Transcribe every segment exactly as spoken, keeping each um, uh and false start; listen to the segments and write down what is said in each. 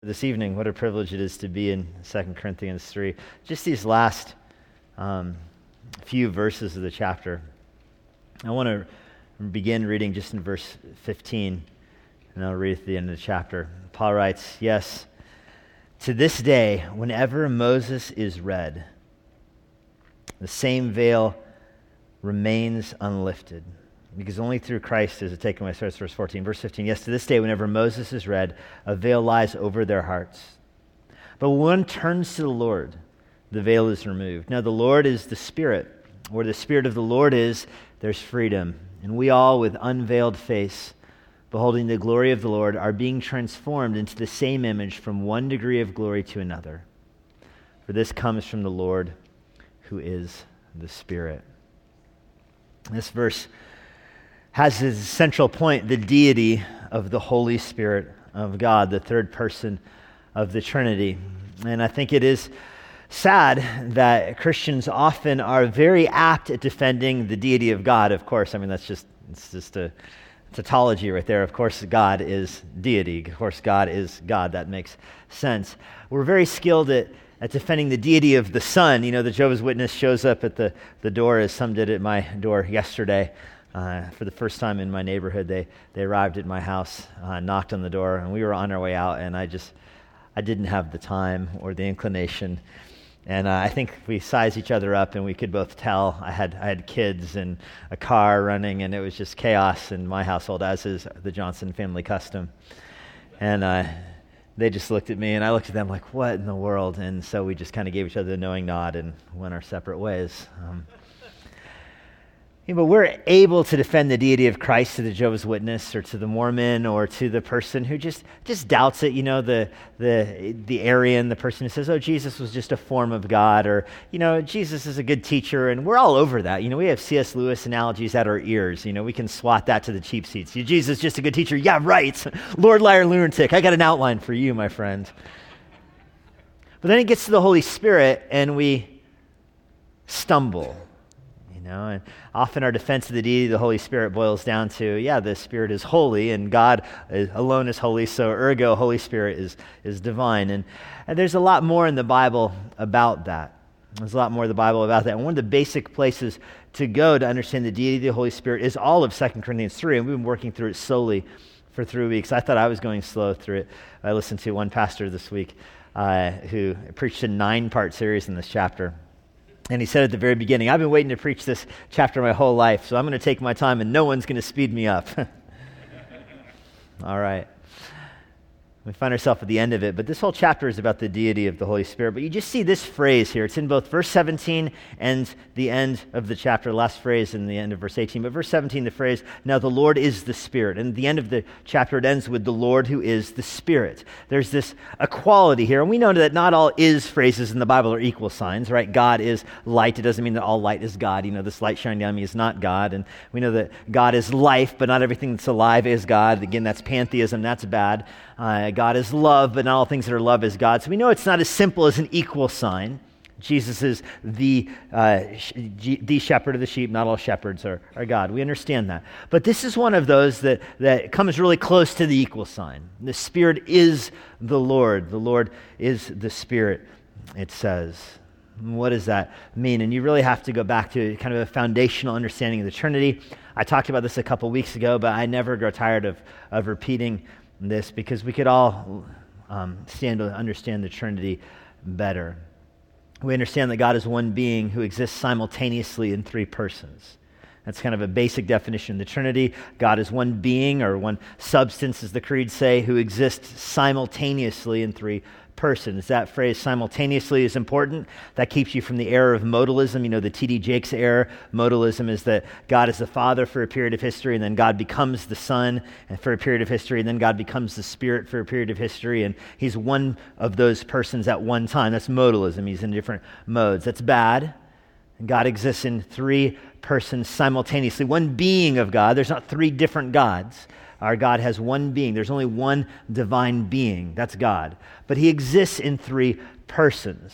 This evening, what a privilege it is to be in Second Corinthians three. Just these last um, few verses of the chapter. I want to begin reading just in verse fifteen, and I'll read at the end of the chapter. Paul writes, "Yes, to this day, whenever Moses is read, the same veil remains unlifted, because only through Christ is it taken away." Starts verse fourteen. Verse fifteen, "Yes, to this day, whenever Moses is read, a veil lies over their hearts. But when one turns to the Lord, the veil is removed. Now the Lord is the Spirit. Where the Spirit of the Lord is, there's freedom. And we all, with unveiled face, beholding the glory of the Lord, are being transformed into the same image from one degree of glory to another. For this comes from the Lord, who is the Spirit." This verse has as a central point the deity of the Holy Spirit of God, the third person of the Trinity. And I think it is sad that Christians often are very apt at defending the deity of God. Of course, I mean, that's just, it's just a tautology right there. Of course, God is deity. Of course, God is God. That makes sense. We're very skilled at at defending the deity of the Son. You know, the Jehovah's Witness shows up at the, the door, as some did at my door yesterday. Uh, for the first time in my neighborhood, they they arrived at my house, uh, knocked on the door, and we were on our way out, and I just, I didn't have the time or the inclination. And uh, I think we sized each other up, and we could both tell I had I had kids and a car running, and it was just chaos in my household, as is the Johnson family custom. And uh, they just looked at me, and I looked at them like, what in the world? And so we just kind of gave each other the knowing nod and went our separate ways. Um, Yeah, but we're able to defend the deity of Christ to the Jehovah's Witness or to the Mormon or to the person who just, just doubts it, you know, the the the Arian, the person who says, oh, Jesus was just a form of God, or, you know, Jesus is a good teacher, and we're all over that. You know, we have C S Lewis analogies at our ears. You know, we can swat that to the cheap seats. Jesus is just a good teacher. Yeah, right. Lord, liar, lunatic. I got an outline for you, my friend. But then it gets to the Holy Spirit, and we stumble. You know, and often our defense of the deity of the Holy Spirit boils down to, yeah, the Spirit is holy, and God is, alone is holy, so ergo, Holy Spirit is is divine. And, and there's a lot more in the Bible about that. There's a lot more in the Bible about that. And one of the basic places to go to understand the deity of the Holy Spirit is all of Second Corinthians three, and we've been working through it slowly for three weeks. I thought I was going slow through it. I listened to one pastor this week uh, who preached a nine-part series in this chapter. And he said at the very beginning, I've been waiting to preach this chapter my whole life, so I'm going to take my time and no one's going to speed me up. All right. We find ourselves at the end of it, but this whole chapter is about the deity of the Holy Spirit. But you just see this phrase here. It's in both verse seventeen and the end of the chapter, last phrase in the end of verse eighteen. But verse seventeen, the phrase, now the Lord is the Spirit. And at the end of the chapter, it ends with the Lord who is the Spirit. There's this equality here. And we know that not all is phrases in the Bible are equal signs, right? God is light. It doesn't mean that all light is God. You know, this light shining down on me is not God. And we know that God is life, but not everything that's alive is God. Again, that's pantheism. That's bad. Uh, God is love, but not all things that are love is God. So we know it's not as simple as an equal sign. Jesus is the uh, sh- the shepherd of the sheep. Not all shepherds are, are God. We understand that. But this is one of those that, that comes really close to the equal sign. The Spirit is the Lord. The Lord is the Spirit, it says. What does that mean? And you really have to go back to kind of a foundational understanding of the Trinity. I talked about this a couple weeks ago, but I never grow tired of, of repeating this because we could all um, stand to understand the Trinity better. We understand that God is one being who exists simultaneously in three persons. That's kind of a basic definition of the Trinity. God is one being, or one substance, as the creeds say, who exists simultaneously in three persons. That phrase, simultaneously, is important. That keeps you from the error of modalism. You know, the T D Jakes error. Modalism is that God is the Father for a period of history, and then God becomes the Son and for a period of history, and then God becomes the Spirit for a period of history, and he's one of those persons at one time. That's modalism. He's in different modes. That's bad. And God exists in three persons simultaneously. One being of God. There's not three different gods. Our God has one being. There's only one divine being. That's God. But he exists in three persons.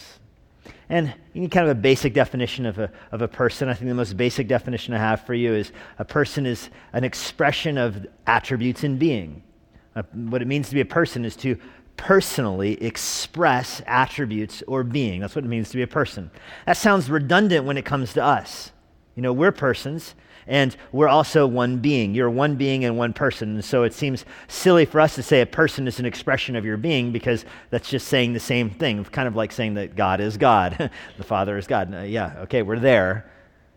And you need kind of a basic definition of a, of a person. I think the most basic definition I have for you is a person is an expression of attributes in being. Uh, what it means to be a person is to personally express attributes or being. That's what it means to be a person. That sounds redundant when it comes to us. You know, we're persons, and we're also one being. You're one being and one person. And so it seems silly for us to say a person is an expression of your being, because that's just saying the same thing. It's kind of like saying that God is God. The Father is God. Uh, yeah, okay, we're there.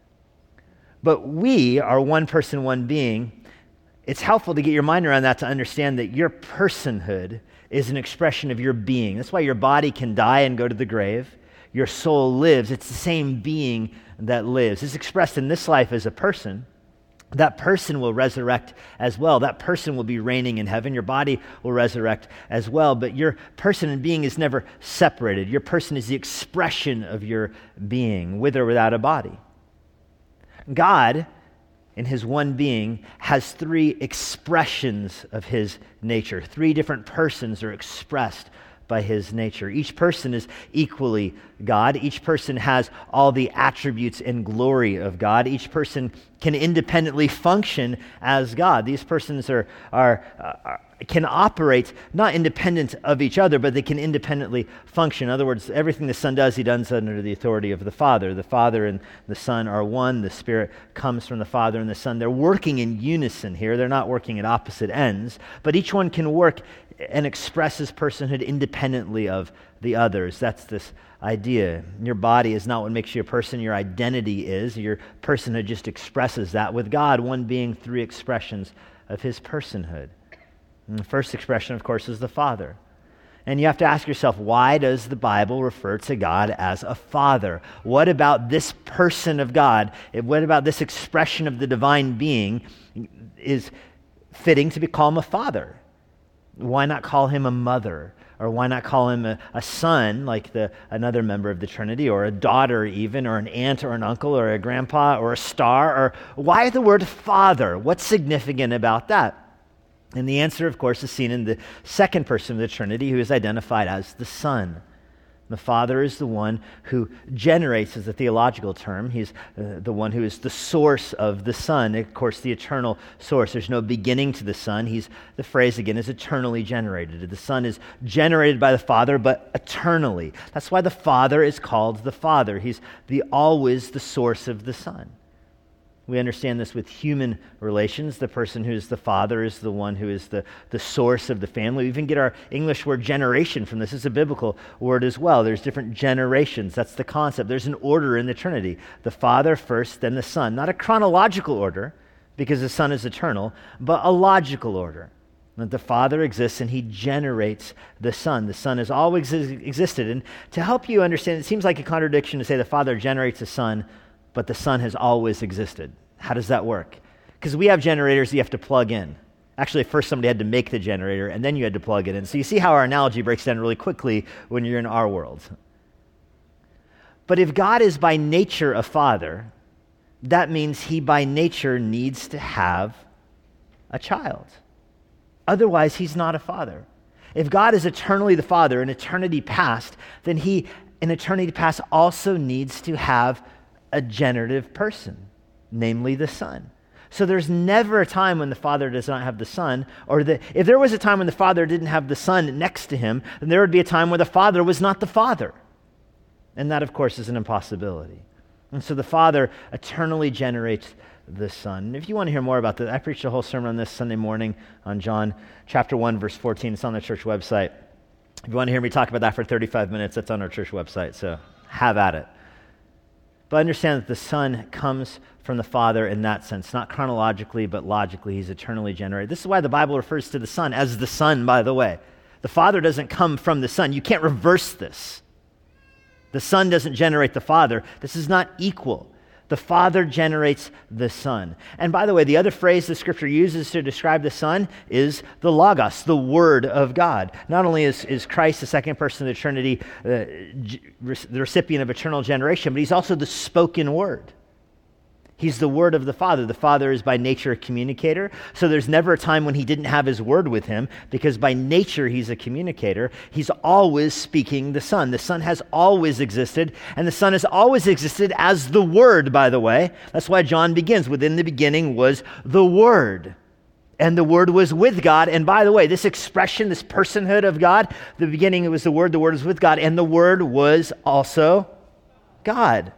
But we are one person, one being. It's helpful to get your mind around that, to understand that your personhood is an expression of your being. That's why your body can die and go to the grave. Your soul lives. It's the same being that lives. It's expressed in this life as a person. That person will resurrect as well. That person will be reigning in heaven. Your body will resurrect as well. But your person and being is never separated. Your person is the expression of your being, with or without a body. God, in his one being, has three expressions of his nature. Three different persons are expressed by his nature. Each person is equally God. Each person has all the attributes and glory of God. Each person can independently function as God. These persons are, are, are can operate not independent of each other, but they can independently function. In other words, everything the Son does, he does under the authority of the Father. The Father and the Son are one. The Spirit comes from the Father and the Son. They're working in unison here. They're not working at opposite ends, but each one can work and express his personhood independently of the others. That's this idea. Your body is not what makes you a person. Your identity is. Your personhood just expresses that. With God, one being, three expressions of his personhood. And the first expression, of course, is the Father. And you have to ask yourself, why does the Bible refer to God as a father? What about this person of God, what about this expression of the divine being is fitting to be called him a father? Why not call him a mother? Or why not call him a, a son, like the another member of the Trinity, or a daughter even, or an aunt, or an uncle, or a grandpa, or a star? Or why the word father? What's significant about that? And the answer, of course, is seen in the second person of the Trinity, who is identified as the Son. The Father is the one who generates, as a theological term. He's uh, the one who is the source of the Son. Of course, the eternal source. There's no beginning to the Son. He's, the phrase again is eternally generated. The Son is generated by the Father, but eternally. That's why the Father is called the Father. He's the always the source of the Son. We understand this with human relations. The person who is the father is the one who is the, the source of the family. We even get our English word generation from this. It's a biblical word as well. There's different generations. That's the concept. There's an order in the Trinity. The Father first, then the Son. Not a chronological order, because the Son is eternal, but a logical order. That the Father exists and he generates the Son. The Son has always existed. And to help you understand, it seems like a contradiction to say the Father generates the Son, but the Son has always existed. How does that work? Because we have generators you have to plug in. Actually, first somebody had to make the generator, and then you had to plug it in. So you see how our analogy breaks down really quickly when you're in our world. But if God is by nature a father, that means he by nature needs to have a child. Otherwise, he's not a father. If God is eternally the Father in eternity past, then he in eternity past also needs to have a generative person, namely the Son. So there's never a time when the Father does not have the Son, or the, if there was a time when the Father didn't have the Son next to him, then there would be a time where the Father was not the Father. And that, of course, is an impossibility. And so the Father eternally generates the Son. And if you want to hear more about that, I preached a whole sermon on this Sunday morning on John chapter one, verse fourteen. It's on the church website. If you want to hear me talk about that for thirty-five minutes, that's on our church website, so have at it. But understand that the Son comes from the Father in that sense, not chronologically, but logically. He's eternally generated. This is why the Bible refers to the Son as the Son, by the way. The Father doesn't come from the Son. You can't reverse this. The Son doesn't generate the Father. This is not equal. The Father generates the Son. And by the way, the other phrase the Scripture uses to describe the Son is the Logos, the Word of God. Not only is, is Christ the second person of the Trinity, uh, g- the recipient of eternal generation, but he's also the spoken Word. He's the Word of the Father. The Father is by nature a communicator, so there's never a time when he didn't have his Word with him, because by nature he's a communicator. He's always speaking the Son. The Son has always existed, and the Son has always existed as the Word, by the way. That's why John begins, within the beginning was the Word. and the Word was with God. And by the way, this expression, this personhood of God, the beginning it was the Word, the Word was with God, and the Word was also God.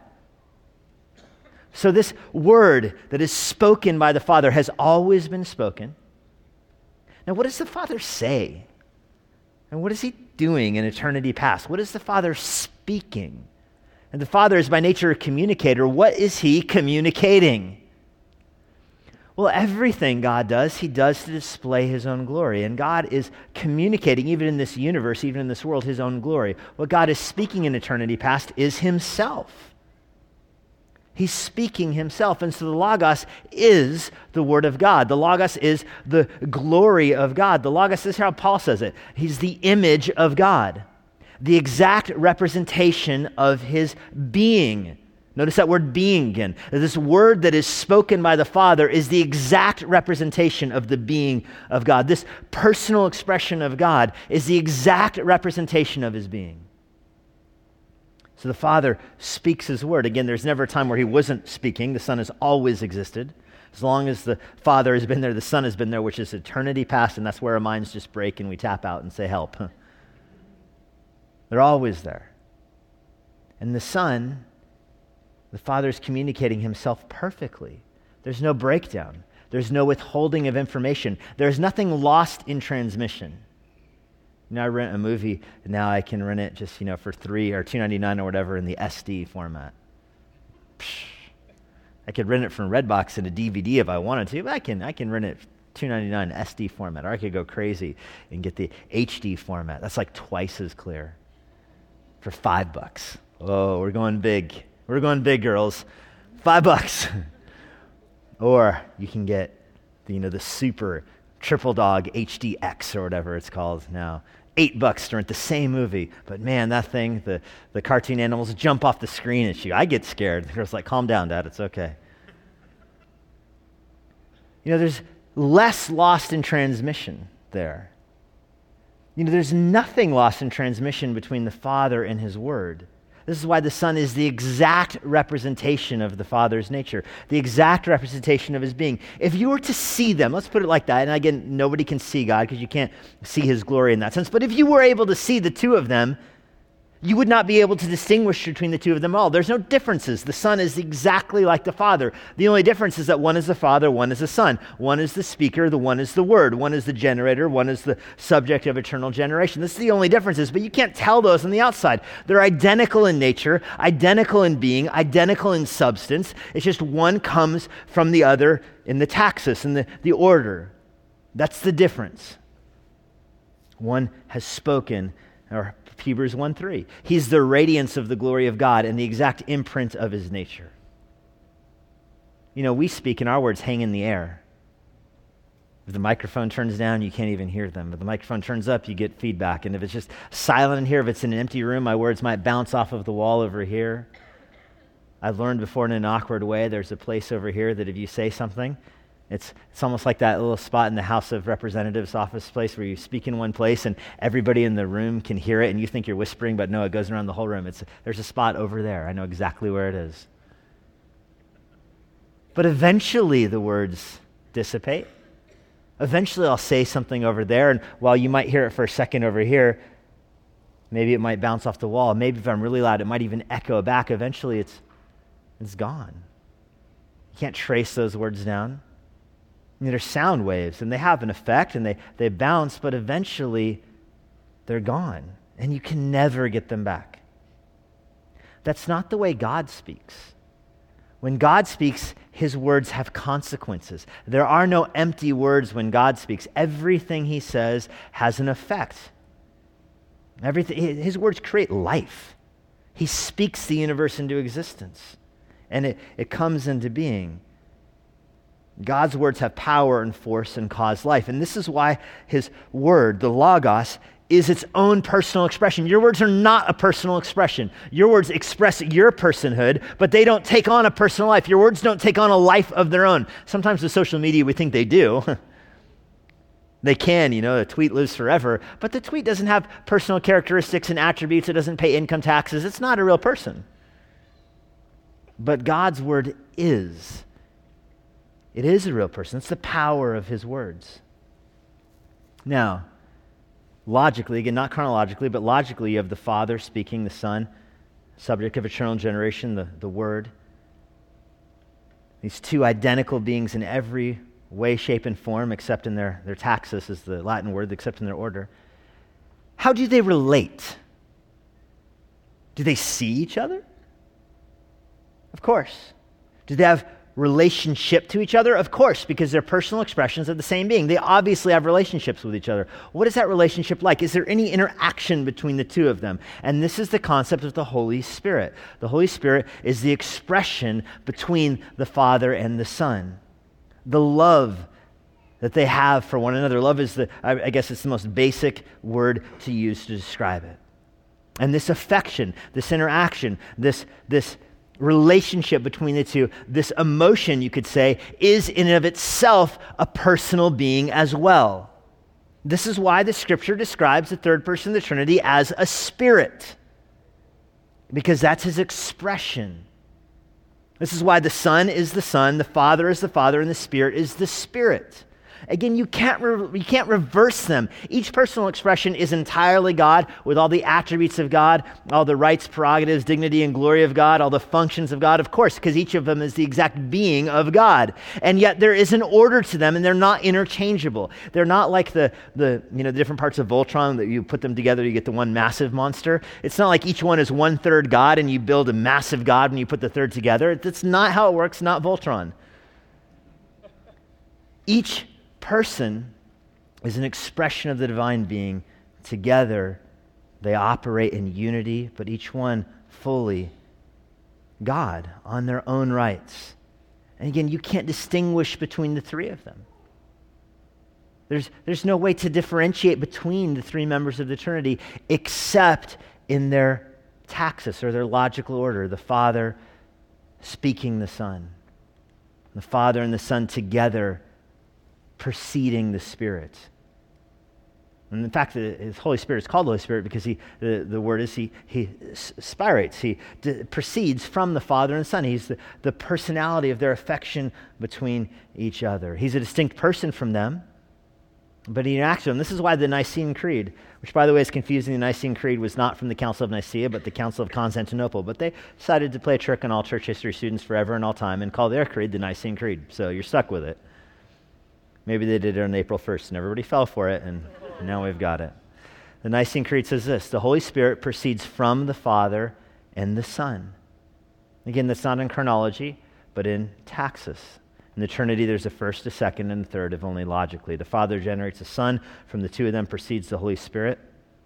So this Word that is spoken by the Father has always been spoken. Now, what does the Father say? And what is he doing in eternity past? What is the Father speaking? And the Father is by nature a communicator. What is he communicating? Well, everything God does, he does to display his own glory. And God is communicating, even in this universe, even in this world, his own glory. What God is speaking in eternity past is himself. He's speaking himself. And so the Logos is the Word of God. The Logos is the glory of God. The Logos, this is how Paul says it. He's the image of God, the exact representation of his being. Notice that word being again. This word that is spoken by the Father is the exact representation of the being of God. This personal expression of God is the exact representation of his being. So the Father speaks his word. Again, there's never a time where he wasn't speaking. The Son has always existed. As long as the Father has been there, the Son has been there, which is eternity past, and that's where our minds just break and we tap out and say, help. They're always there. And the Son, the Father is communicating himself perfectly. There's no breakdown. There's no withholding of information. There's nothing lost in transmission. You know, I rent a movie, and now I can rent it just, you know, for three or two ninety-nine or whatever in the S D format. Psh, I could rent it from Redbox in a D V D if I wanted to, but I can I can rent it two ninety-nine S D format, or I could go crazy and get the H D format. That's like twice as clear for five bucks. Oh, we're going big. We're going big, girls. Five bucks. Or you can get the, you know, the super Triple Dog H D X or whatever it's called now. Eight bucks to rent the same movie. But man, that thing, the, the cartoon animals jump off the screen at you. I get scared. The girl's like, calm down, Dad. It's okay. You know, there's less lost in transmission there. You know, there's nothing lost in transmission between the Father and his Word. This is why the Son is the exact representation of the Father's nature, the exact representation of his being. If you were to see them, let's put it like that, and again, nobody can see God because you can't see his glory in that sense, but if you were able to see the two of them, you would not be able to distinguish between the two of them all. There's no differences. The Son is exactly like the Father. The only difference is that one is the Father, one is the Son. One is the speaker, the one is the Word. One is the generator, one is the subject of eternal generation. This is the only differences, but you can't tell those on the outside. They're identical in nature, identical in being, identical in substance. It's just one comes from the other in the taxis, in the, the order. That's the difference. One has spoken, or Hebrews one three. He's the radiance of the glory of God and the exact imprint of his nature. You know, we speak and our words hang in the air. If the microphone turns down, you can't even hear them. If the microphone turns up, you get feedback. And if it's just silent in here, if it's in an empty room, my words might bounce off of the wall over here. I've learned before in an awkward way, there's a place over here that if you say something, It's it's almost like that little spot in the House of Representatives office place where you speak in one place and everybody in the room can hear it and you think you're whispering, but no, it goes around the whole room. It's there's a spot over there. I know exactly where it is. But eventually the words dissipate. Eventually I'll say something over there, and while you might hear it for a second over here, maybe it might bounce off the wall. Maybe if I'm really loud, it might even echo back. Eventually it's it's gone. You can't trace those words down. I mean, they're sound waves, and they have an effect, and they, they bounce, but eventually they're gone, and you can never get them back. That's not the way God speaks. When God speaks, his words have consequences. There are no empty words when God speaks. Everything he says has an effect. Everything, his words create life. He speaks the universe into existence, and it, it comes into being. God's words have power and force and cause life. And this is why his word, the Logos, is its own personal expression. Your words are not a personal expression. Your words express your personhood, but they don't take on a personal life. Your words don't take on a life of their own. Sometimes with social media, we think they do. They can, you know, a tweet lives forever, but the tweet doesn't have personal characteristics and attributes. It doesn't pay income taxes. It's not a real person. But God's word is. It is a real person. It's the power of his words. Now, logically, again, not chronologically, but logically, you have the Father speaking, the Son, subject of eternal generation, the, the Word. These two identical beings in every way, shape, and form, except in their, their taxis is the Latin word, except in their order. How do they relate? Do they see each other? Of course. Do they have relationship to each other? Of course, because they're personal expressions of the same being. They obviously have relationships with each other. What is that relationship like? Is there any interaction between the two of them? And this is the concept of the Holy Spirit. The Holy Spirit is the expression between the Father and the Son. The love that they have for one another. Love is the, I guess it's the most basic word to use to describe it. And this affection, this interaction, this, this relationship between the two, this emotion, you could say, is in and of itself a personal being as well. This is why the Scripture describes the third person of the Trinity as a spirit, because that's his expression. This is why the Son is the Son, the Father is the Father, and the Spirit is the Spirit. Again, you can't re- you can't reverse them. Each personal expression is entirely God, with all the attributes of God, all the rights, prerogatives, dignity, and glory of God, all the functions of God, of course, because each of them is the exact being of God. And yet there is an order to them, and they're not interchangeable. They're not like the, the you know, the different parts of Voltron that you put them together, you get the one massive monster. It's not like each one is one-third God, and you build a massive God when you put the third together. That's not how it works, not Voltron. Each person is an expression of the divine being. Together, they operate in unity, but each one fully God on their own rights. And again, you can't distinguish between the three of them. There's, there's no way to differentiate between the three members of the Trinity except in their taxis or their logical order. The Father speaking the Son. The Father and the Son together preceding the Spirit. And in fact, the Holy Spirit is called the Holy Spirit because he, the, the word is he, he spirates, he d- proceeds from the Father and the Son. He's the, the personality of their affection between each other. He's a distinct person from them, but he interacts with them. This is why the Nicene Creed, which by the way is confusing, the Nicene Creed was not from the Council of Nicaea, but the Council of Constantinople. But they decided to play a trick on all church history students forever and all time and call their creed the Nicene Creed. So you're stuck with it. Maybe they did it on April first, and everybody fell for it, and now we've got it. The Nicene Creed says this: the Holy Spirit proceeds from the Father and the Son. Again, that's not in chronology, but in taxis. In the Trinity, there's a first, a second, and a third, if only logically. The Father generates the Son. From the two of them proceeds the Holy Spirit.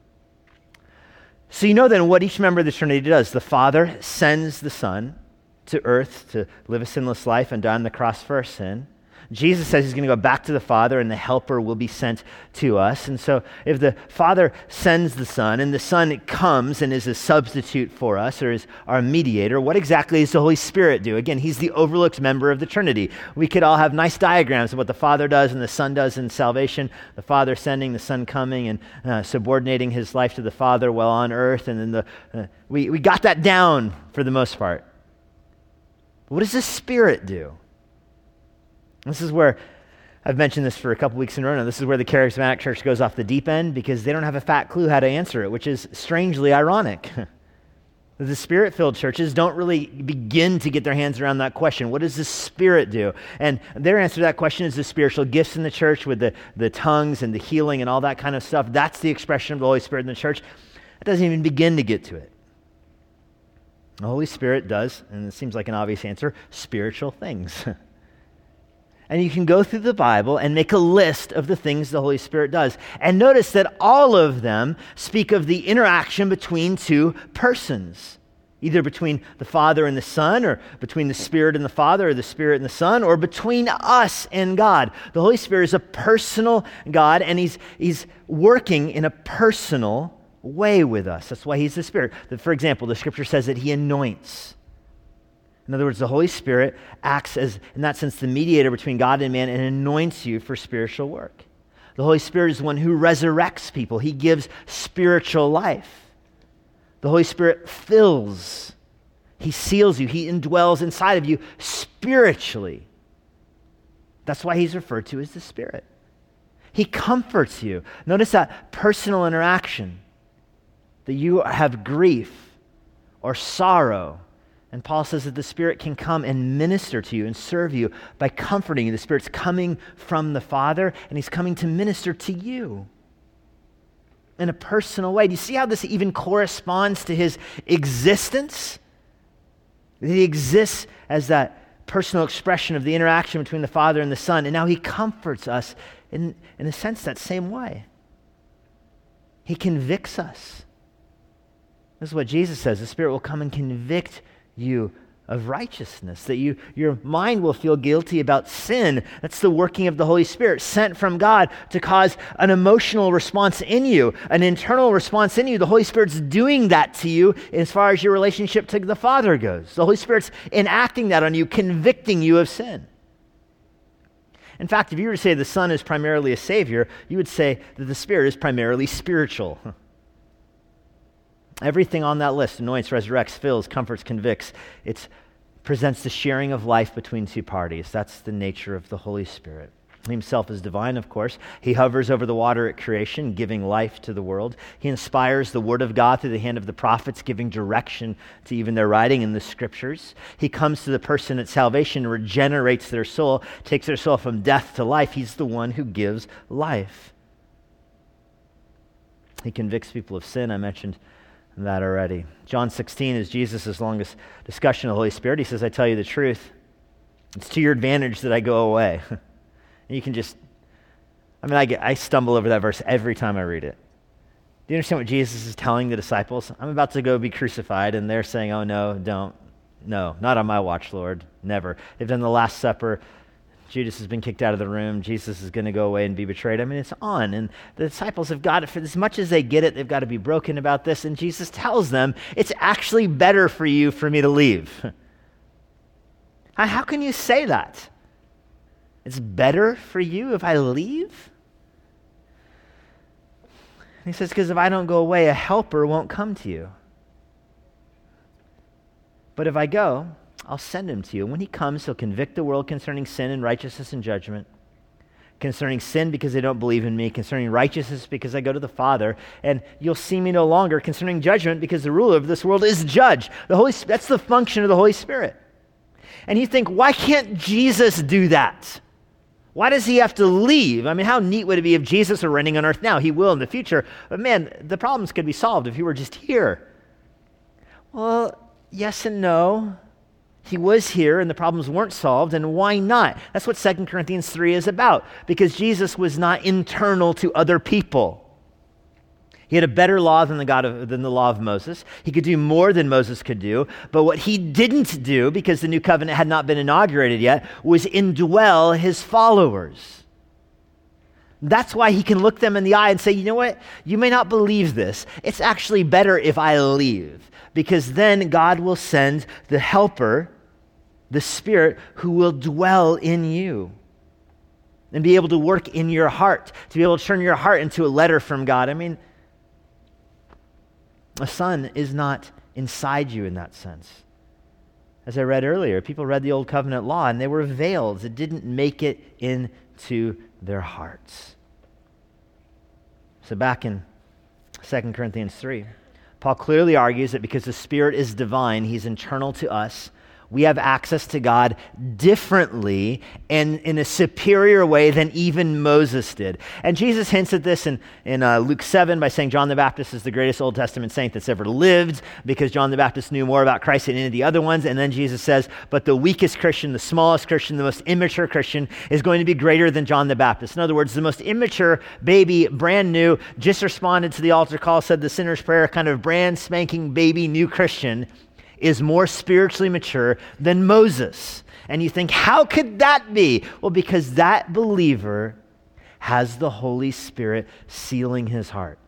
So you know then what each member of the Trinity does. The Father sends the Son to earth to live a sinless life and die on the cross for our sin. Jesus says he's going to go back to the Father and the Helper will be sent to us. And so if the Father sends the Son and the Son comes and is a substitute for us or is our mediator, what exactly does the Holy Spirit do? Again, he's the overlooked member of the Trinity. We could all have nice diagrams of what the Father does and the Son does in salvation. The Father sending, the Son coming and uh, subordinating his life to the Father while on earth. And then the uh, we, we got that down for the most part. What does the Spirit do? This is where, I've mentioned this for a couple weeks in a row now, this is where the charismatic church goes off the deep end because they don't have a fat clue how to answer it, which is strangely ironic. The Spirit-filled churches don't really begin to get their hands around that question. What does the Spirit do? And their answer to that question is the spiritual gifts in the church with the, the tongues and the healing and all that kind of stuff. That's the expression of the Holy Spirit in the church. It doesn't even begin to get to it. The Holy Spirit does, and it seems like an obvious answer, spiritual things. And you can go through the Bible and make a list of the things the Holy Spirit does. And notice that all of them speak of the interaction between two persons, either between the Father and the Son, or between the Spirit and the Father, or the Spirit and the Son, or between us and God. The Holy Spirit is a personal God, and he's, he's working in a personal way with us. That's why he's the Spirit. For example, the Scripture says that he anoints. In other words, the Holy Spirit acts as, in that sense, the mediator between God and man and anoints you for spiritual work. The Holy Spirit is the one who resurrects people. He gives spiritual life. The Holy Spirit fills. He seals you. He indwells inside of you spiritually. That's why he's referred to as the Spirit. He comforts you. Notice that personal interaction, that you have grief or sorrow. And Paul says that the Spirit can come and minister to you and serve you by comforting you. The Spirit's coming from the Father, and he's coming to minister to you in a personal way. Do you see how this even corresponds to his existence? He exists as that personal expression of the interaction between the Father and the Son, and now he comforts us in, in a sense that same way. He convicts us. This is what Jesus says. The Spirit will come and convict you of righteousness, that you your mind will feel guilty about sin. That's the working of the Holy Spirit, sent from God to cause an emotional response in you, an internal response in you. The Holy Spirit's doing that to you as far as your relationship to the Father goes. The Holy Spirit's enacting that on you, convicting you of sin. In fact, if you were to say the Son is primarily a Savior, you would say that the Spirit is primarily spiritual. Everything on that list, anoints, resurrects, fills, comforts, convicts, it presents the sharing of life between two parties. That's the nature of the Holy Spirit. He himself is divine, of course. He hovers over the water at creation, giving life to the world. He inspires the word of God through the hand of the prophets, giving direction to even their writing in the scriptures. He comes to the person at salvation, regenerates their soul, takes their soul from death to life. He's the one who gives life. He convicts people of sin. I mentioned that already. John sixteen is Jesus' longest discussion of the Holy Spirit. He says, I tell you the truth. It's to your advantage that I go away. And you can just, I mean, I, get, I stumble over that verse every time I read it. Do you understand what Jesus is telling the disciples? I'm about to go be crucified, and they're saying, oh no, don't. No, not on my watch, Lord. Never. They've done the Last Supper. Judas has been kicked out of the room. Jesus is going to go away and be betrayed. I mean, it's on. And the disciples have got it. For as much as they get it, they've got to be broken about this. And Jesus tells them, it's actually better for you for me to leave. How can you say that? It's better for you if I leave? And he says, because if I don't go away, a helper won't come to you. But if I go, I'll send him to you. And when he comes, he'll convict the world concerning sin and righteousness and judgment. Concerning sin because they don't believe in me. Concerning righteousness because I go to the Father. And you'll see me no longer. Concerning judgment because the ruler of this world is judge. The Holy, that's the function of the Holy Spirit. And you think, why can't Jesus do that? Why does he have to leave? I mean, how neat would it be if Jesus were reigning on earth now? He will in the future. But man, the problems could be solved if he were just here. Well, yes and no. He was here and the problems weren't solved, and why not? That's what Second Corinthians three is about, because Jesus was not internal to other people. He had a better law than the God of, than the law of Moses. He could do more than Moses could do, but what he didn't do, because the new covenant had not been inaugurated yet, was indwell his followers. That's why he can look them in the eye and say, you know what? You may not believe this. It's actually better if I leave, because then God will send the helper, the Spirit, who will dwell in you and be able to work in your heart, to be able to turn your heart into a letter from God. I mean, a son is not inside you in that sense. As I read earlier, people read the Old Covenant law and they were veiled. It didn't make it into their hearts. So back in Second Corinthians three, Paul clearly argues that because the Spirit is divine, he's internal to us, we have access to God differently and in a superior way than even Moses did. And Jesus hints at this in, in uh, Luke seven by saying John the Baptist is the greatest Old Testament saint that's ever lived, because John the Baptist knew more about Christ than any of the other ones. And then Jesus says, but the weakest Christian, the smallest Christian, the most immature Christian is going to be greater than John the Baptist. In other words, the most immature baby, brand new, just responded to the altar call, said the sinner's prayer, kind of brand spanking baby new Christian is more spiritually mature than Moses. And you think, how could that be? Well, because that believer has the Holy Spirit sealing his heart.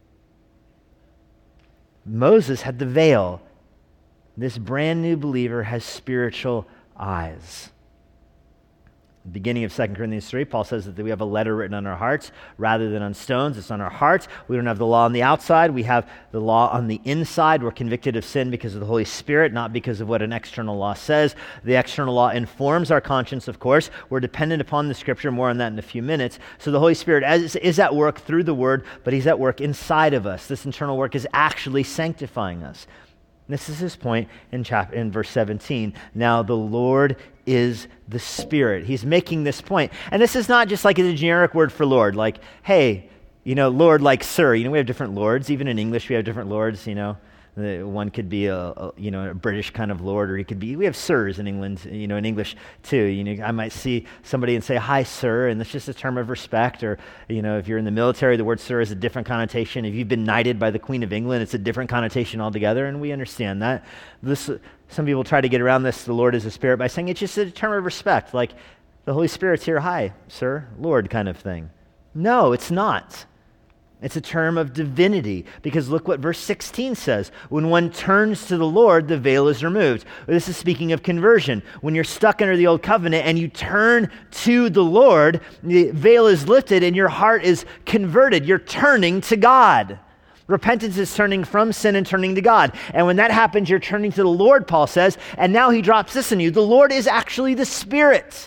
Moses had the veil. This brand new believer has spiritual eyes. beginning of Second Corinthians three, Paul says that we have a letter written on our hearts rather than on stones. It's on our hearts. We don't have the law on the outside. We have the law on the inside. We're convicted of sin because of the Holy Spirit, not because of what an external law says. The external law informs our conscience, of course. We're dependent upon the Scripture. More on that in a few minutes. So the Holy Spirit is, is at work through the Word, but he's at work inside of us. This internal work is actually sanctifying us. This is his point in chapter in verse seventeen. Now the Lord is the Spirit. He's making this point. And this is not just like a generic word for Lord, like, hey, you know, Lord like sir. You know, we have different lords. Even in English, we have different lords, you know. One could be a, a you know a British kind of lord, or he could be. We have sirs in England, you know, in English too. You know, I might see somebody and say hi, sir, and that's just a term of respect. Or you know, if you're in the military, the word sir is a different connotation. If you've been knighted by the Queen of England, it's a different connotation altogether, and we understand that. This, some people try to get around this. The Lord is a spirit by saying it's just a term of respect, like the Holy Spirit's here, hi, sir, Lord, kind of thing. No, it's not. It's a term of divinity, because look what verse sixteen says. When one turns to the Lord, the veil is removed. This is speaking of conversion. When you're stuck under the old covenant and you turn to the Lord, the veil is lifted and your heart is converted. You're turning to God. Repentance is turning from sin and turning to God. And when that happens, you're turning to the Lord, Paul says, and now he drops this in you. The Lord is actually the Spirit.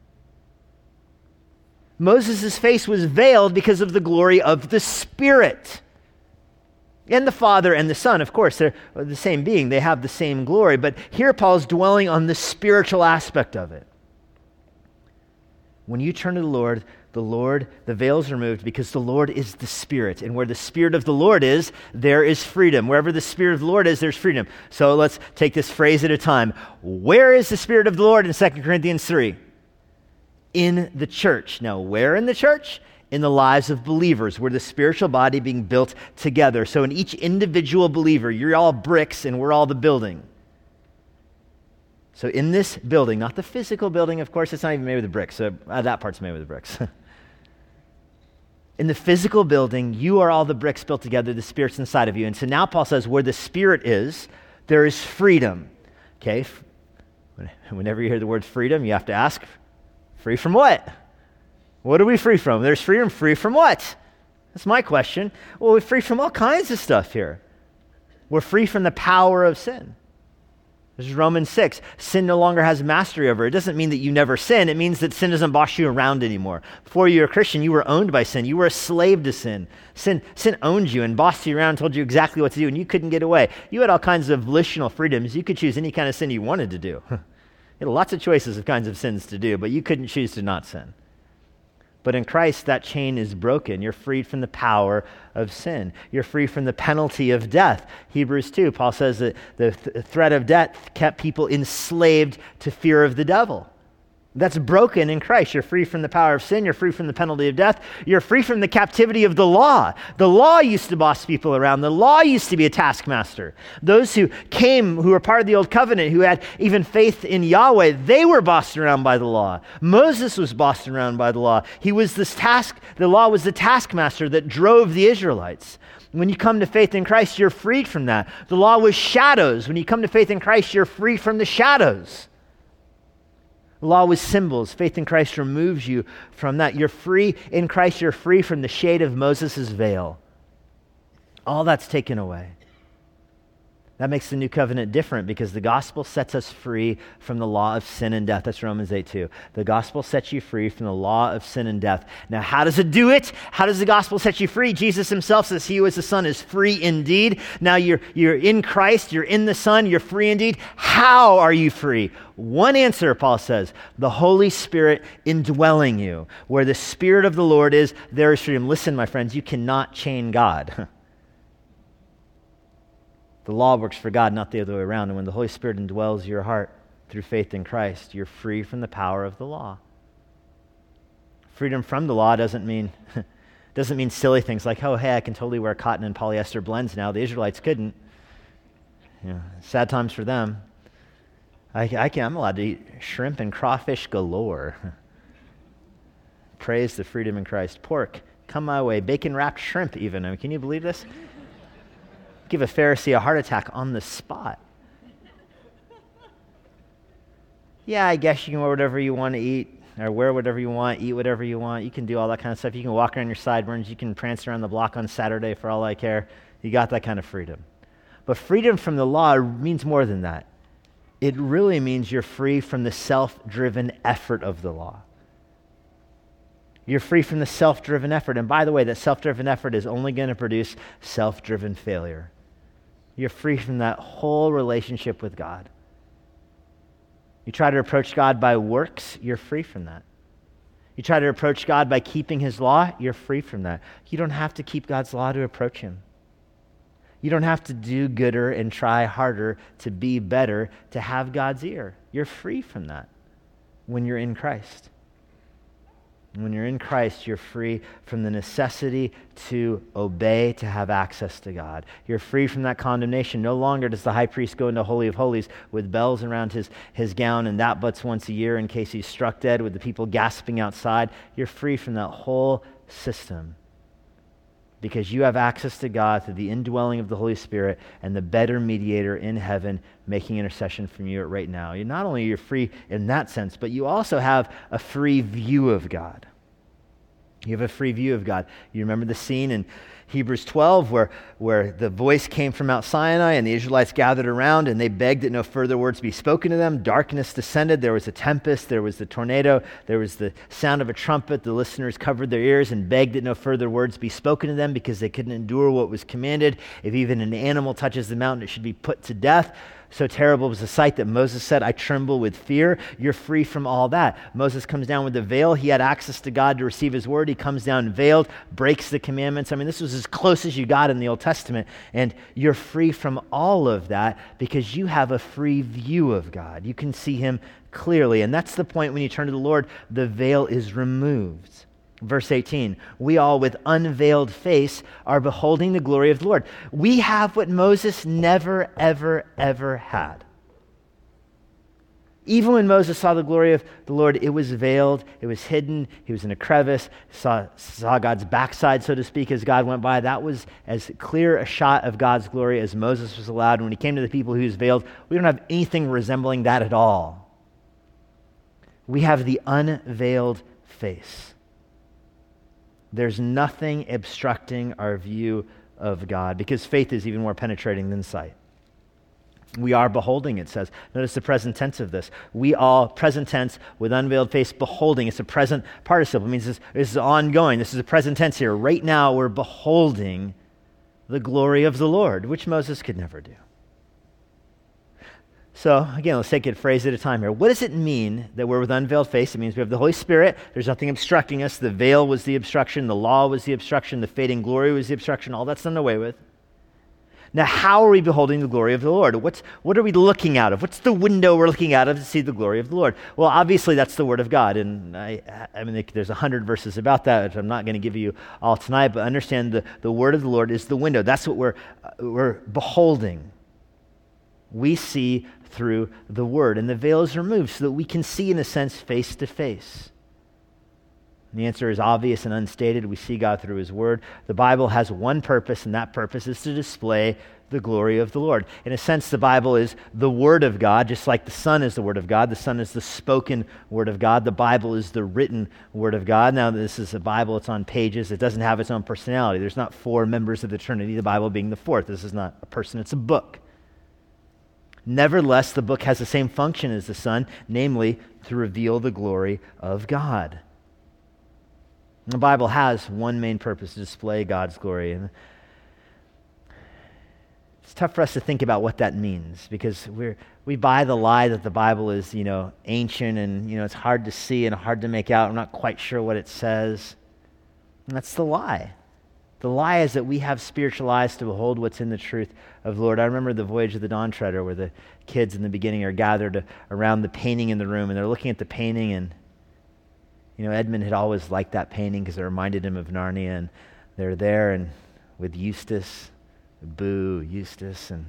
Moses' face was veiled because of the glory of the Spirit. And the Father and the Son, of course, they're the same being. They have the same glory. But here Paul's dwelling on the spiritual aspect of it. When you turn to the Lord, the Lord, the veil is removed because the Lord is the Spirit. And where the Spirit of the Lord is, there is freedom. Wherever the Spirit of the Lord is, there's freedom. So let's take this phrase at a time. Where is the Spirit of the Lord in Second Corinthians three? In the church. Now, where in the church? In the lives of believers. We're the spiritual body being built together. So in each individual believer, you're all bricks and we're all the building. So in this building, not the physical building, of course, it's not even made with the bricks. So uh, that part's made with the bricks. In the physical building, you are all the bricks built together, the Spirit's inside of you. And so now Paul says, where the Spirit is, there is freedom. Okay? Whenever you hear the word freedom, you have to ask, free from what? What are we free from? There's freedom. Free from what? That's my question. Well, we're free from all kinds of stuff here. We're free from the power of sin. This is Romans six. Sin no longer has mastery over it. It doesn't mean that you never sin. It means that sin doesn't boss you around anymore. Before you were a Christian, you were owned by sin. You were a slave to sin. Sin, sin owned you and bossed you around, told you exactly what to do, and you couldn't get away. You had all kinds of volitional freedoms. You could choose any kind of sin you wanted to do. You had lots of choices of kinds of sins to do, but you couldn't choose to not sin. But in Christ, that chain is broken. You're freed from the power of sin. You're free from the penalty of death. Hebrews two, Paul says that the th- threat of death kept people enslaved to fear of the devil. That's broken in Christ. You're free from the power of sin. You're free from the penalty of death. You're free from the captivity of the law. The law used to boss people around. The law used to be a taskmaster. Those who came, who were part of the old covenant, who had even faith in Yahweh, they were bossed around by the law. Moses was bossed around by the law. He was this task, the law was the taskmaster that drove the Israelites. When you come to faith in Christ, you're freed from that. The law was shadows. When you come to faith in Christ, you're free from the shadows. The law was symbols. Faith in Christ removes you from that. You're free in Christ. You're free from the shade of Moses' veil. All that's taken away. That makes the new covenant different because the gospel sets us free from the law of sin and death. That's Romans eight two. The gospel sets you free from the law of sin and death. Now, how does it do it? How does the gospel set you free? Jesus himself says, he who is the Son is free indeed. Now, you're, you're in Christ. You're in the Son. You're free indeed. How are you free? One answer, Paul says, the Holy Spirit indwelling you. Where the Spirit of the Lord is, there is freedom. Listen, my friends, you cannot chain God. The law works for God, not the other way around. And when the Holy Spirit indwells your heart through faith in Christ, you're free from the power of the law. Freedom from the law doesn't mean doesn't mean silly things like, oh, hey, I can totally wear cotton and polyester blends now. The Israelites couldn't. You know, sad times for them. I, I can, I'm allowed to eat shrimp and crawfish galore. Praise the freedom in Christ. Pork, come my way. Bacon-wrapped shrimp even. I mean, can you believe this? Give a Pharisee a heart attack on the spot. Yeah, I guess you can wear whatever you want to eat. or wear whatever you want, eat whatever you want. You can do all that kind of stuff. You can walk around your sideburns. You can prance around the block on Saturday for all I care. You got that kind of freedom. But freedom from the law means more than that. It really means you're free from the self-driven effort of the law. You're free from the self-driven effort. And by the way, that self-driven effort is only going to produce self-driven failure. You're free from that whole relationship with God. You try to approach God by works, you're free from that. You try to approach God by keeping his law, you're free from that. You don't have to keep God's law to approach him. You don't have to do gooder and try harder to be better to have God's ear. You're free from that when you're in Christ. When you're in Christ, you're free from the necessity to obey, to have access to God. You're free from that condemnation. No longer does the high priest go into Holy of Holies with bells around his, his gown, and that butts once a year in case he's struck dead, with the people gasping outside. You're free from that whole system because you have access to God through the indwelling of the Holy Spirit and the better mediator in heaven making intercession from you right now. You're not only you're free in that sense, but you also have a free view of God. You have a free view of God. You remember the scene in Hebrews twelve where, where the voice came from Mount Sinai and the Israelites gathered around and they begged that no further words be spoken to them. Darkness descended. There was a tempest. There was the tornado. There was the sound of a trumpet. The listeners covered their ears and begged that no further words be spoken to them because they couldn't endure what was commanded. If even an animal touches the mountain, it should be put to death. So terrible was the sight that Moses said, I tremble with fear. You're free from all that. Moses comes down with the veil. He had access to God to receive his word. He comes down veiled, breaks the commandments. I mean, this was as close as you got in the Old Testament. And you're free from all of that because you have a free view of God. You can see him clearly. And that's the point when you turn to the Lord, the veil is removed. Verse eighteen, we all with unveiled face are beholding the glory of the Lord. We have what Moses never, ever, ever had. Even when Moses saw the glory of the Lord, it was veiled, it was hidden, he was in a crevice, saw, saw God's backside, so to speak, as God went by. That was as clear a shot of God's glory as Moses was allowed. When he came to the people, he was veiled. We don't have anything resembling that at all. We have the unveiled face. There's nothing obstructing our view of God because faith is even more penetrating than sight. We are beholding, it says. Notice the present tense of this. We all, present tense, with unveiled face, beholding. It's a present participle. It means this, this is ongoing. This is a present tense here. Right now, we're beholding the glory of the Lord, which Moses could never do. So, again, let's take it a phrase at a time here. What does it mean that we're with unveiled face? It means we have the Holy Spirit. There's nothing obstructing us. The veil was the obstruction. The law was the obstruction. The fading glory was the obstruction. All that's done away with. Now, how are we beholding the glory of the Lord? What's, what are we looking out of? What's the window we're looking out of to see the glory of the Lord? Well, obviously, that's the Word of God. And I, I mean, there's a hundred verses about that, which I'm not going to give you all tonight, but understand the, the Word of the Lord is the window. That's what we're, uh, we're beholding. We see through the Word, and the veil is removed so that we can see, in a sense, face to face. And the answer is obvious and unstated. We see God through His Word. The Bible has one purpose, and that purpose is to display the glory of the Lord. In a sense, the Bible is the Word of God, just like the Son is the Word of God. The Son is the spoken Word of God. The Bible is the written Word of God. Now, this is a Bible. It's on pages. It doesn't have its own personality. There's not four members of the Trinity, the Bible being the fourth. This is not a person. It's a book. Nevertheless, the book has the same function as the Son, namely to reveal the glory of God. The Bible has one main purpose, to display God's glory. And it's tough for us to think about what that means because we're we buy the lie that the Bible is, you know, ancient and, you know, it's hard to see and hard to make out. I'm not quite sure what it says. And that's the lie. The lie is that we have spiritual eyes to behold what's in the truth of the Lord. I remember the Voyage of the Dawn Treader where the kids in the beginning are gathered around the painting in the room and they're looking at the painting, and you know, Edmund had always liked that painting because it reminded him of Narnia, and they're there and with Eustace, boo, Eustace, and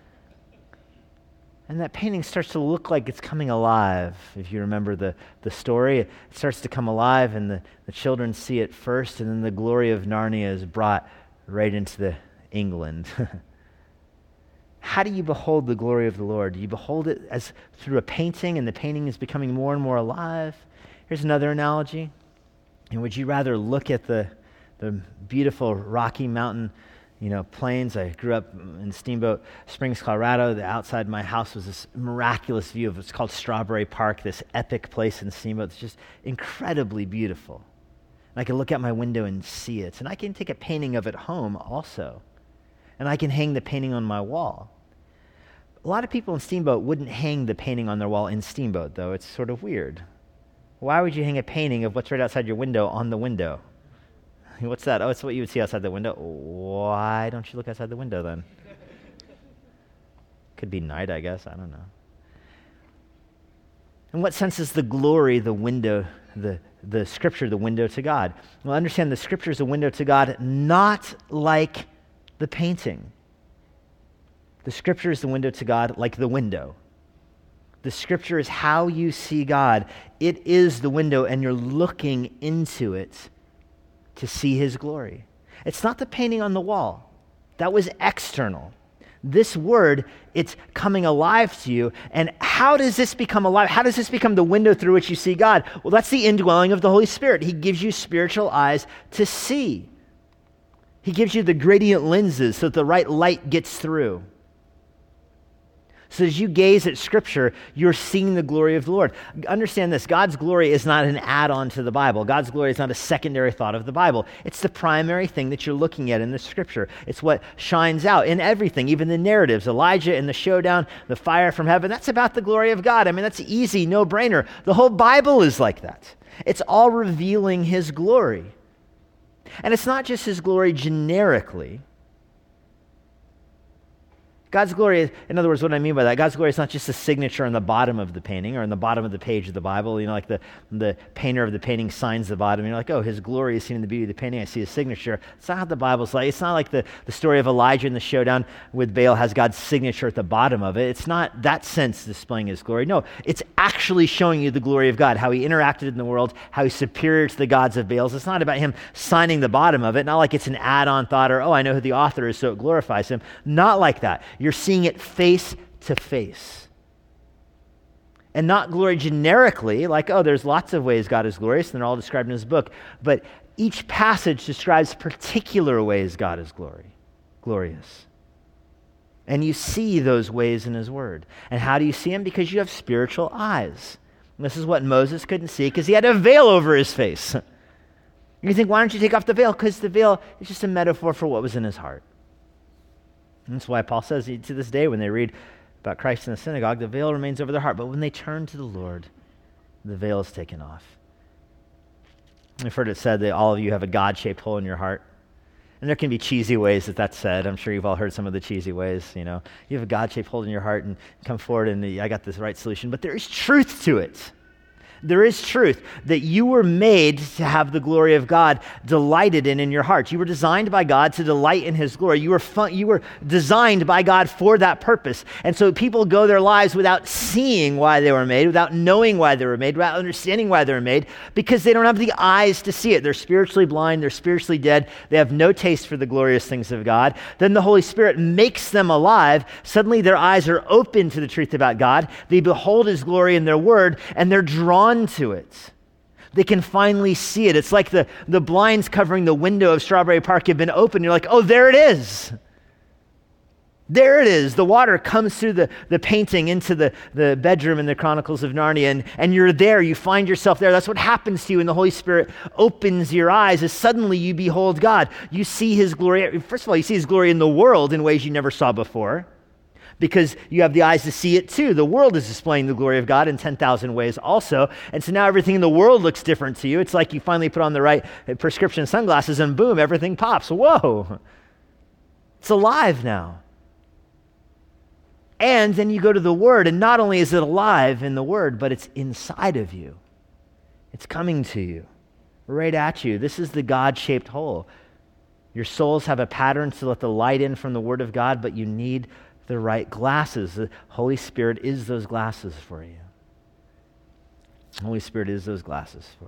And that painting starts to look like it's coming alive. If you remember the, the story, it starts to come alive and the, the children see it first, and then the glory of Narnia is brought right into the England. How do you behold the glory of the Lord? Do you behold it as through a painting, and the painting is becoming more and more alive? Here's another analogy. And would you rather look at the, the beautiful Rocky Mountain, you know, plains? I grew up in Steamboat Springs, Colorado. The outside my house was this miraculous view of what's called Strawberry Park, this epic place in Steamboat. It's just incredibly beautiful. And I can look out my window and see it. And I can take a painting of it home also. And I can hang the painting on my wall. A lot of people in Steamboat wouldn't hang the painting on their wall in Steamboat, though. It's sort of weird. Why would you hang a painting of what's right outside your window on the window? What's that? Oh, it's what you would see outside the window. Why don't you look outside the window then? Could be night, I guess. I don't know. In what sense is the glory the window, the, the Scripture, the window to God? Well, understand the Scripture is a window to God, not like the painting. The Scripture is the window to God like the window. The Scripture is how you see God. It is the window, and you're looking into it to see His glory. It's not the painting on the wall. That was external. This word, it's coming alive to you. And how does this become alive? How does this become the window through which you see God? Well, that's the indwelling of the Holy Spirit. He gives you spiritual eyes to see. He gives you the gradient lenses so that the right light gets through. So as you gaze at Scripture, you're seeing the glory of the Lord. Understand this, God's glory is not an add-on to the Bible. God's glory is not a secondary thought of the Bible. It's the primary thing that you're looking at in the Scripture. It's what shines out in everything, even the narratives. Elijah and the showdown, the fire from heaven, that's about the glory of God. I mean, that's easy, no-brainer. The whole Bible is like that. It's all revealing His glory. And it's not just His glory generically. God's glory is, in other words, what I mean by that, God's glory is not just a signature on the bottom of the painting or on the bottom of the page of the Bible. You know, like the, the painter of the painting signs the bottom. You're like, oh, His glory is seen in the beauty of the painting. I see His signature. It's not how the Bible's like. It's not like the, the story of Elijah in the showdown with Baal has God's signature at the bottom of it. It's not that sense displaying His glory. No, it's actually showing you the glory of God, how He interacted in the world, how He's superior to the gods of Baal. It's not about Him signing the bottom of it, not like it's an add-on thought or, oh, I know who the author is, so it glorifies Him. Not like that. You're seeing it face to face. And not glory generically, like, oh, there's lots of ways God is glorious, and they're all described in His book. But each passage describes particular ways God is glory, glorious. And you see those ways in His Word. And how do you see Him? Because you have spiritual eyes. And this is what Moses couldn't see because he had a veil over his face. And you think, why don't you take off the veil? Because the veil is just a metaphor for what was in his heart. And that's why Paul says to this day when they read about Christ in the synagogue, the veil remains over their heart. But when they turn to the Lord, the veil is taken off. I've heard it said that all of you have a God-shaped hole in your heart. And there can be cheesy ways that that's said. I'm sure you've all heard some of the cheesy ways, you know. You have a God-shaped hole in your heart and come forward and I got this right solution. But there is truth to it. There is truth that you were made to have the glory of God delighted in in your heart. You were designed by God to delight in His glory. You were fun, you were designed by God for that purpose. And so people go their lives without seeing why they were made, without knowing why they were made, without understanding why they were made, because they don't have the eyes to see it. They're spiritually blind. They're spiritually dead. They have no taste for the glorious things of God. Then the Holy Spirit makes them alive. Suddenly their eyes are open to the truth about God. They behold His glory in their word, and they're drawn to it. They can finally see it. It's like the, the blinds covering the window of Strawberry Park have been opened. You're like, oh, there it is. There it is. The water comes through the, the painting into the, the bedroom in the Chronicles of Narnia, and, and you're there. You find yourself there. That's what happens to you when the Holy Spirit opens your eyes, is suddenly you behold God. You see His glory. First of all, you see His glory in the world in ways you never saw before, because you have the eyes to see it too. The world is displaying the glory of God in ten thousand ways also. And so now everything in the world looks different to you. It's like you finally put on the right prescription sunglasses and boom, everything pops. Whoa. It's alive now. And then you go to the Word, and not only is it alive in the Word, but it's inside of you. It's coming to you, right at you. This is the God-shaped hole. Your souls have a pattern to let the light in from the Word of God, but you need the right glasses. The Holy Spirit is those glasses for you. The Holy Spirit is those glasses for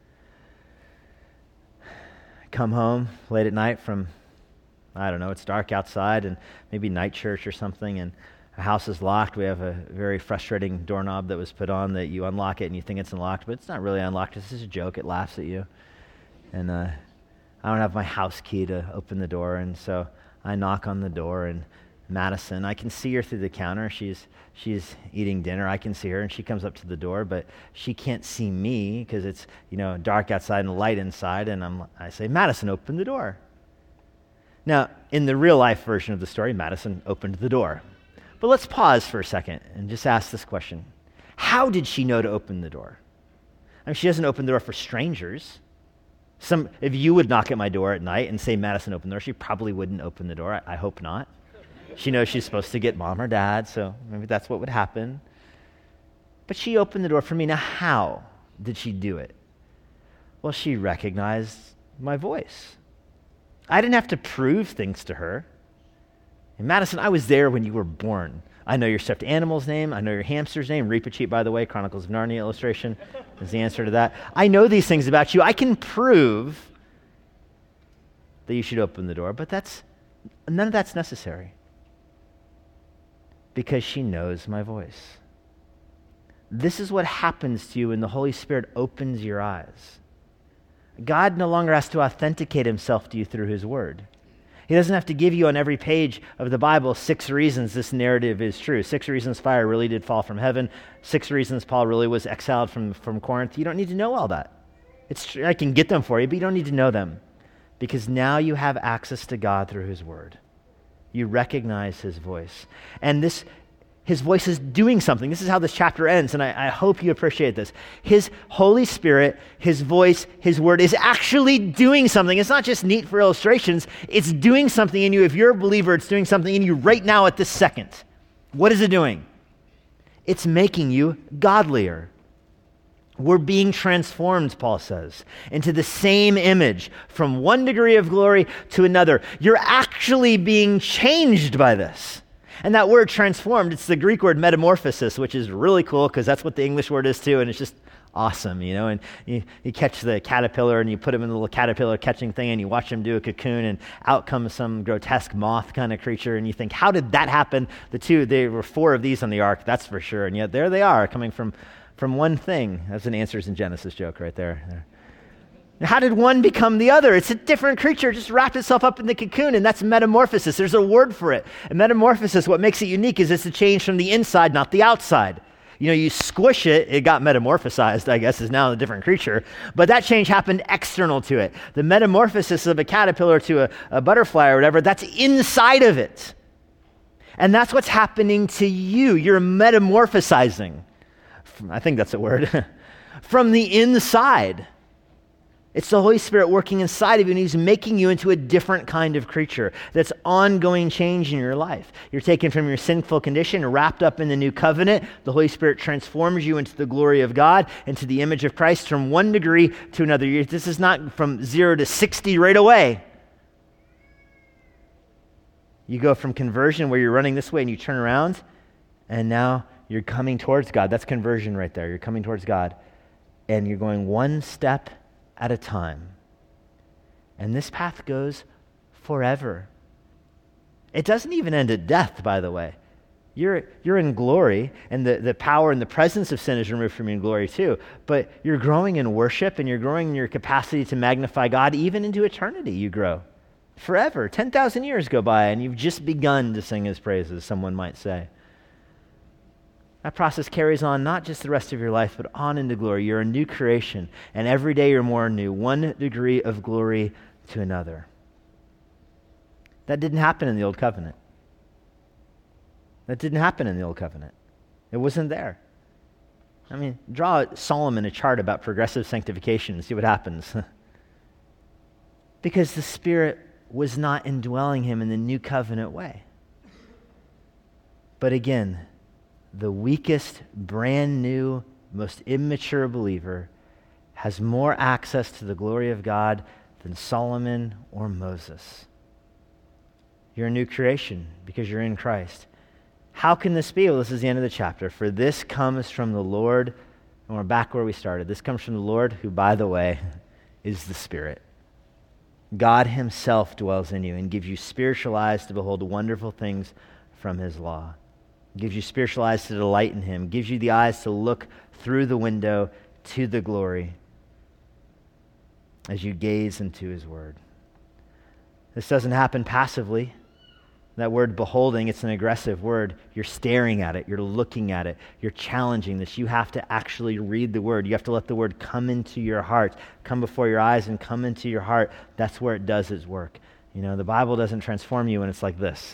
you. Come home late at night from, I don't know, it's dark outside and maybe night church or something, and our house is locked. We have a very frustrating doorknob that was put on that you unlock it and you think it's unlocked, but it's not really unlocked. It's just a joke. It laughs at you. And uh, I don't have my house key to open the door, and so I knock on the door, and Madison, I can see her through the counter. She's she's eating dinner. I can see her, and she comes up to the door, but she can't see me because it's, you know, dark outside and light inside, and I'm, I say, Madison, open the door. Now, in the real-life version of the story, Madison opened the door. But let's pause for a second and just ask this question. How did she know to open the door? I mean, she doesn't open the door for strangers. Some, if you would knock at my door at night and say, Madison, open the door, she probably wouldn't open the door. I, I hope not. She knows she's supposed to get mom or dad, so maybe that's what would happen. But she opened the door for me. Now, how did she do it? Well, she recognized my voice. I didn't have to prove things to her. And Madison, I was there when you were born. I know your stuffed animal's name. I know your hamster's name. Reepicheep, by the way, Chronicles of Narnia illustration is the answer to that. I know these things about you. I can prove that you should open the door, but that's none of that's necessary because she knows my voice. This is what happens to you when the Holy Spirit opens your eyes. God no longer has to authenticate himself to you through his word. He doesn't have to give you on every page of the Bible six reasons this narrative is true. Six reasons fire really did fall from heaven. Six reasons Paul really was exiled from, from Corinth. You don't need to know all that. It's true, I can get them for you, but you don't need to know them because now you have access to God through his word. You recognize his voice. And this, his voice is doing something. This is how this chapter ends, and I, I hope you appreciate this. His Holy Spirit, his voice, his word is actually doing something. It's not just neat for illustrations. It's doing something in you. If you're a believer, it's doing something in you right now at this second. What is it doing? It's making you godlier. We're being transformed, Paul says, into the same image from one degree of glory to another. You're actually being changed by this. And that word transformed, it's the Greek word metamorphosis, which is really cool because that's what the English word is too, and it's just awesome, you know. And you, you catch the caterpillar and you put him in a little caterpillar catching thing and you watch him do a cocoon and out comes some grotesque moth kind of creature and you think, how did that happen? The two, there were four of these on the ark, that's for sure, and yet there they are coming from, from one thing. That's an Answers in Genesis joke right there. there. How did one become the other? It's a different creature, just wrapped itself up in the cocoon, and that's metamorphosis. There's a word for it. And metamorphosis, what makes it unique is it's a change from the inside, not the outside. You know, you squish it, it got metamorphosized, I guess, is now a different creature. But that change happened external to it. The metamorphosis of a caterpillar to a, a butterfly or whatever, that's inside of it. And that's what's happening to you. You're metamorphosizing. I think that's a word. From the inside. It's the Holy Spirit working inside of you, and he's making you into a different kind of creature. That's ongoing change in your life. You're taken from your sinful condition, wrapped up in the new covenant. The Holy Spirit transforms you into the glory of God, into the image of Christ from one degree to another. This is not from zero to sixty right away. You go from conversion where you're running this way and you turn around, and now you're coming towards God. That's conversion right there. You're coming towards God, and you're going one step at a time. And this path goes forever. It doesn't even end at death, by the way. You're, you're in glory, and the, the power and the presence of sin is removed from you in glory too. But you're growing in worship, and you're growing in your capacity to magnify God. Even into eternity, you grow. Forever. ten thousand years go by, and you've just begun to sing his praises, someone might say. That process carries on not just the rest of your life, but on into glory. You're a new creation, and every day you're more new, one degree of glory to another. That didn't happen in the Old Covenant. That didn't happen in the Old Covenant. It wasn't there. I mean, draw Solomon a chart about progressive sanctification and see what happens. Because the Spirit was not indwelling him in the new covenant way. But again, the weakest, brand new, most immature believer has more access to the glory of God than Solomon or Moses. You're a new creation because you're in Christ. How can this be? Well, this is the end of the chapter. For this comes from the Lord, and we're back where we started. This comes from the Lord, who, by the way, is the Spirit. God himself dwells in you and gives you spiritual eyes to behold wonderful things from his law. gives you spiritual eyes to delight in him, gives you the eyes to look through the window to the glory as you gaze into his word. This doesn't happen passively. That word beholding, it's an aggressive word. You're staring at it. You're looking at it. You're challenging this. You have to actually read the word. You have to let the word come into your heart, come before your eyes and come into your heart. That's where it does its work. You know, the Bible doesn't transform you when it's like this.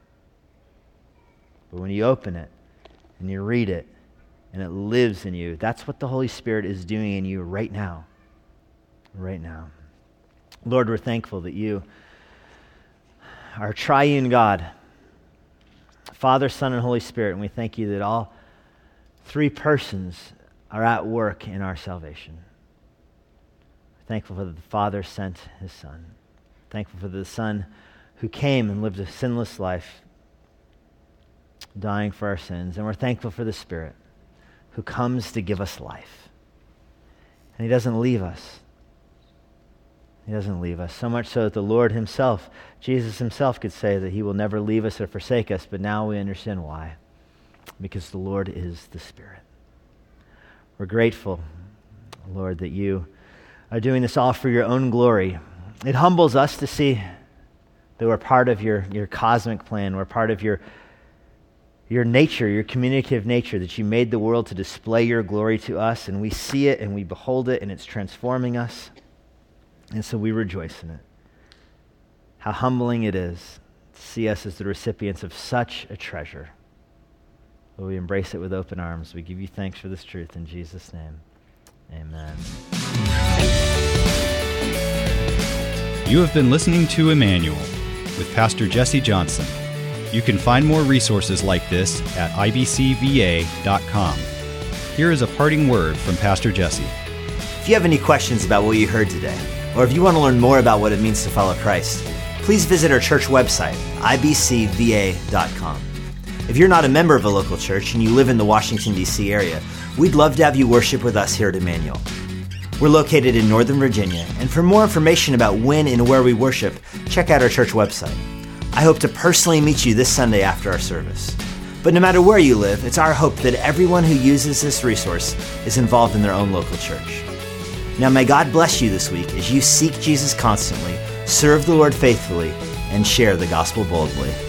But when you open it and you read it and it lives in you, that's what the Holy Spirit is doing in you right now. Right now. Lord, we're thankful that you are triune God, Father, Son, and Holy Spirit, and we thank you that all three persons are at work in our salvation. We're thankful for that the Father sent his Son. Thankful for the Son who came and lived a sinless life, dying for our sins. And we're thankful for the Spirit who comes to give us life. And he doesn't leave us. He doesn't leave us. So much so that the Lord himself, Jesus himself, could say that he will never leave us or forsake us, but now we understand why. Because the Lord is the Spirit. We're grateful, Lord, that you are doing this all for your own glory. It humbles us to see that we're part of your, your cosmic plan. We're part of your, your nature, your communicative nature, that you made the world to display your glory to us, and we see it and we behold it, and it's transforming us. And so we rejoice in it. How humbling it is to see us as the recipients of such a treasure. Lord, we embrace it with open arms. We give you thanks for this truth in Jesus' name. Amen. You have been listening to Emmanuel with Pastor Jesse Johnson. You can find more resources like this at I B C V A dot com. Here is a parting word from Pastor Jesse. If you have any questions about what you heard today, or if you want to learn more about what it means to follow Christ, please visit our church website, I B C V A dot com. If you're not a member of a local church and you live in the Washington, D C area, we'd love to have you worship with us here at Emmanuel. We're located in Northern Virginia, and for more information about when and where we worship, check out our church website. I hope to personally meet you this Sunday after our service. But no matter where you live, it's our hope that everyone who uses this resource is involved in their own local church. Now may God bless you this week as you seek Jesus constantly, serve the Lord faithfully, and share the gospel boldly.